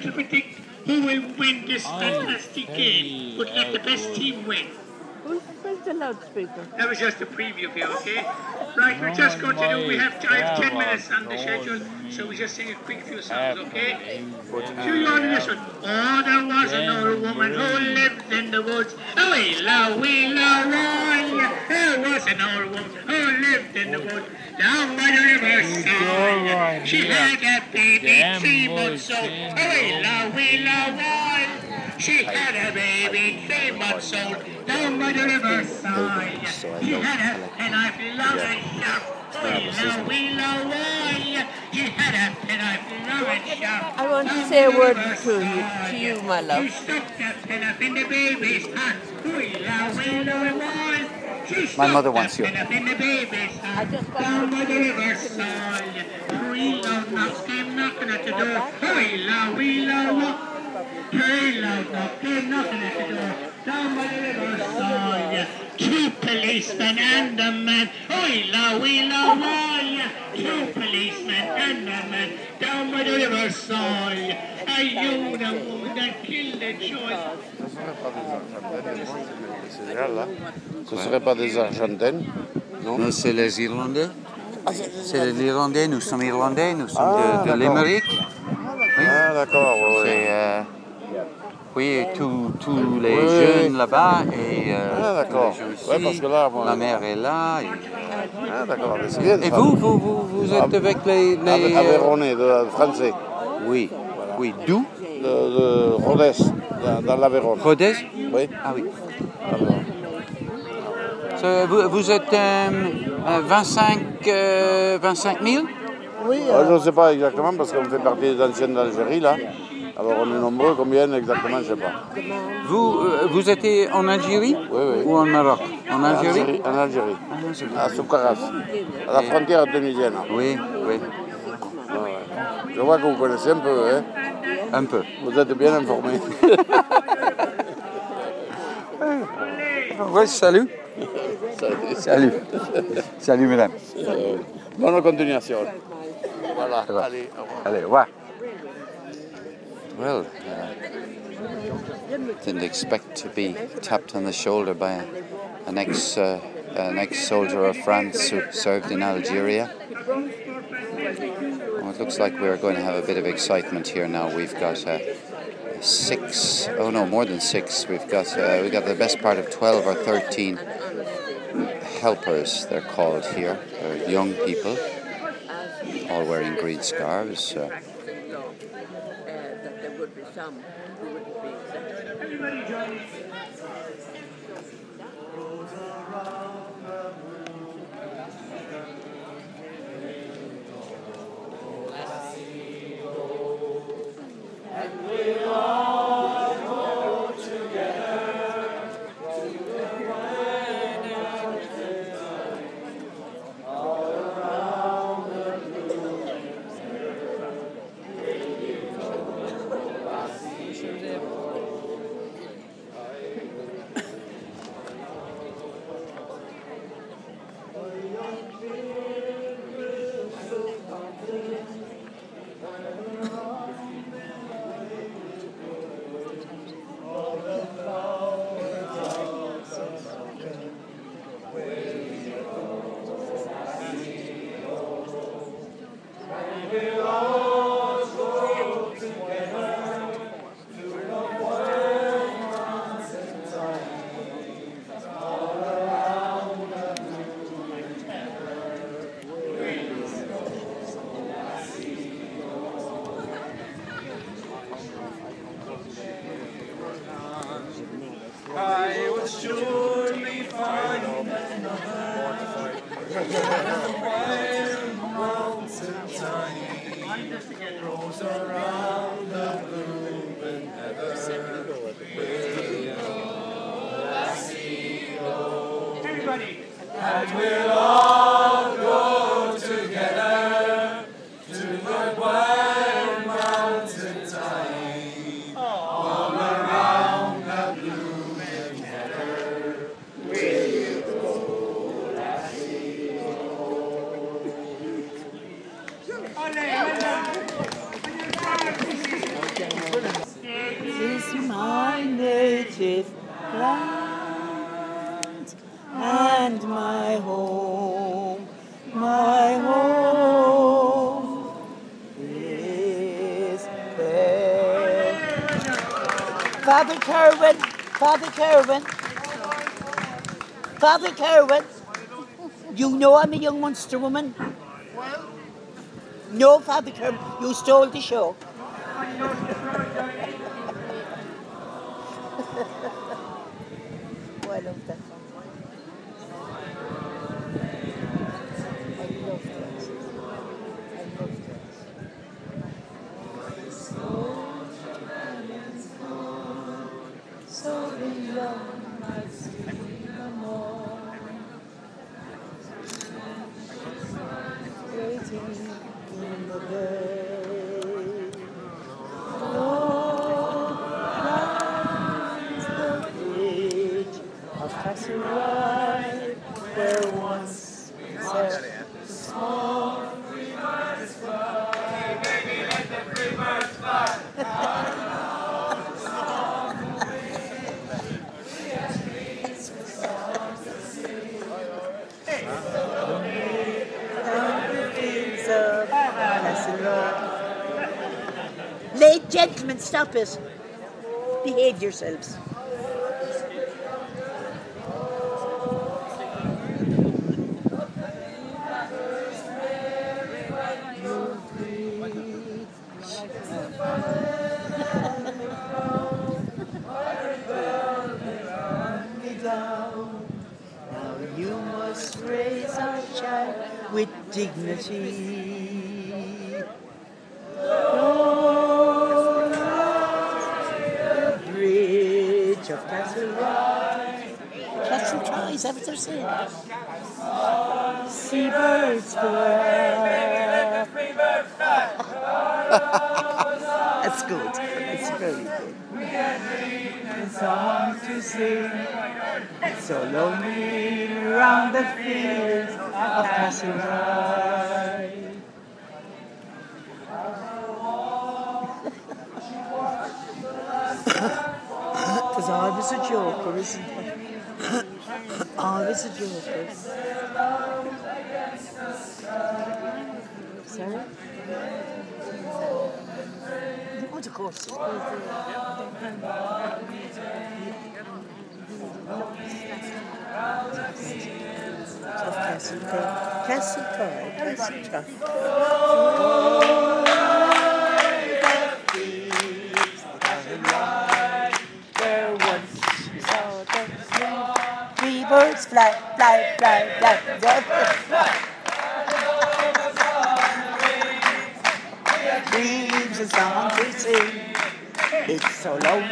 to predict who will win this fantastic game, but let the best team win. Where's the loudspeaker? That was just a preview here, okay? Right, we're just going to do, I have 10 minutes on the schedule, so we just sing a quick few songs, okay? So you on this one. Oh, there was an old woman who lived in the woods. Oh, wee la, there was an old woman who lived in the woods. Down by the riverside, she had a baby 3 months old. Oh, wee la, she had a baby 3 months old. Down by the riverside, she had a, and I've loved it. Wee la, she had a, and I've loved it. I want to say a word to you, my love. She stuck that pin up in the baby's hat. Wee la, My mother wants you. I just down by the riverside. Three loud knocks came knocking at the door. Wee la, three loud knocks came knocking at the door. Down by the riverside. 2 policemen and a man. Wee la, 2 policemen and a man. Down by the riverside. Are you the woman that killed the choice? Ce ne serait pas des Argentines? Non, c'est les Irlandais. C'est les Irlandais, nous sommes Irlandais, nous sommes de Limerick. Oui. Ah, d'accord, oui. Oui, tous les jeunes là-bas et d'accord. Ouais, parce que là, ma mère est là. Ah, d'accord, c'est bien. Et vous êtes avec les Aveyronais, français. Oui, voilà. Oui, d'où? De Rodez, dans l'Aveyron. Rodez? Oui. Ah oui. Vous êtes 25 000? Oui. Je ne sais pas exactement parce qu'on fait partie des anciens d'Algérie là. Alors on est nombreux, combien exactement, je ne sais pas. Vous étiez en Algérie? Oui, oui. Ou en Maroc? En Algérie? En Algérie. À Soukaras, à la frontière tunisienne. Oui, oui. Je vois que vous connaissez un peu, hein? Un peu. Vous êtes bien informés. Oui, salut. Salut. Salut, mesdames. Bonne continuation. Voilà. Allez, au revoir. Well, didn't expect to be tapped on the shoulder by an ex-soldier of France who served in Algeria. Well, it looks like we're going to have a bit of excitement here now. We've got more than 6. We've got the best part of 12 or 13 helpers. They're called here. They're young people, all wearing green scarves. Some who wouldn't be accepted. Everybody join me. And we'll all go together to the wild mountain tide, all around the blooming heather. Will you go, lassie, go? native land and my home is there. Father Kerwin, you know I'm a young Munster woman? No, Father Kerwin, you stole the show. Oh, I love that song. I love that. So long, I see no more. Waiting in the bay. The bridge of Castleroy, where once sat the small freebirds fly. Baby, let the freebirds fly. Ladies, gentlemen, stop it. Behave yourselves. Now you must raise our child with dignity. Of Castleroy, is that what they're saying? Seabirds fly. That's good. That's very good. A song to sing, so lonely around the fields of Castleroy. Because I was a joker, isn't it? I was a joker. Sorry? What of course. Castle. Birds fly. Dreams and songs we sing. It's so long.